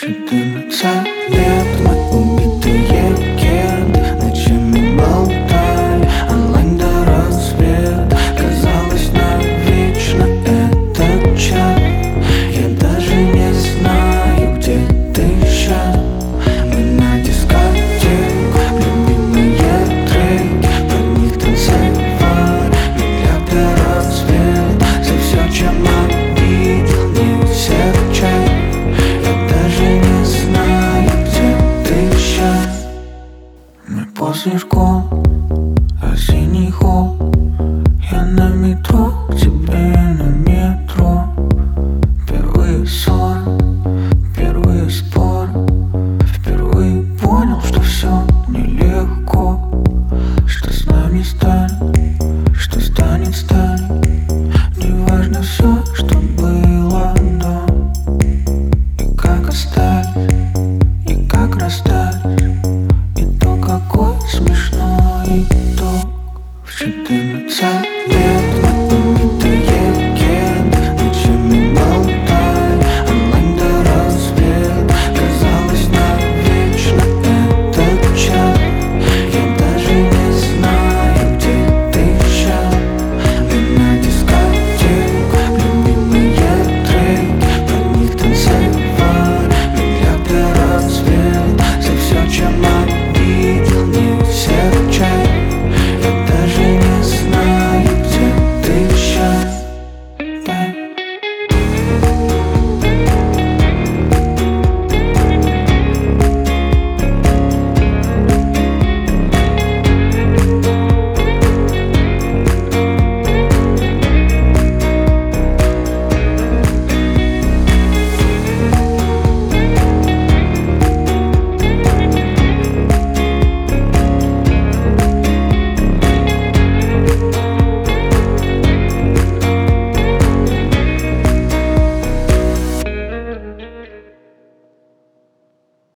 14 лет, мы убитые кенты, ночами болтали, онлайн до рассвета. Казалось навечно этот час. Я даже не знаю, где ты щас. Мы на дискотеку, любимые треки, под них танцевали миллиарды до рассвета. За все, чем обидел, не серчай. Я даже не знаю, где ты щас. Мы после школы